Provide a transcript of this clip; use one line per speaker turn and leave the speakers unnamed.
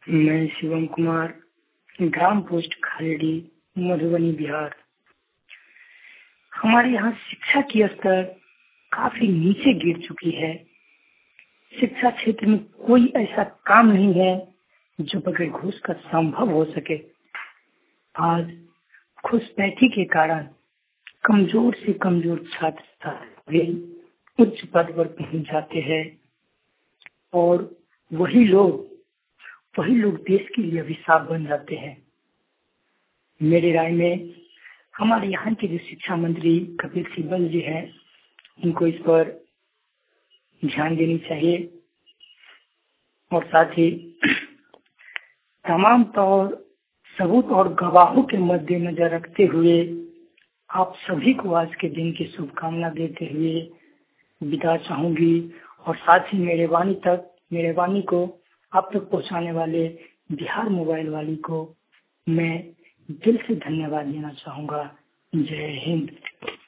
मैं शिवम कुमार, ग्राम पोस्ट खालेडी, मधुबनी, बिहार। हमारे यहाँ शिक्षा की स्तर काफी नीचे गिर चुकी है। शिक्षा क्षेत्र में कोई ऐसा काम नहीं है जो बगैर घूस का संभव हो सके। आज घुसपैठी के कारण कमजोर से कमजोर छात्र भी उच्च पद पर पहुंच जाते हैं और वही लोग देश के लिए अभिशाप बन जाते हैं। मेरी राय में हमारे यहाँ के जो शिक्षा मंत्री कपिल सिब्बल जी हैं, उनको इस पर ध्यान देनी चाहिए और साथ ही तमाम सबूत और गवाहों के मद्देनजर रखते हुए आप सभी को आज के दिन की शुभकामना देते हुए विदा चाहूंगी और साथ ही मेरे वाणी को आप तक पहुंचाने वाले बिहार मोबाइल वाली को मैं दिल से धन्यवाद देना चाहूंगा। जय हिंद।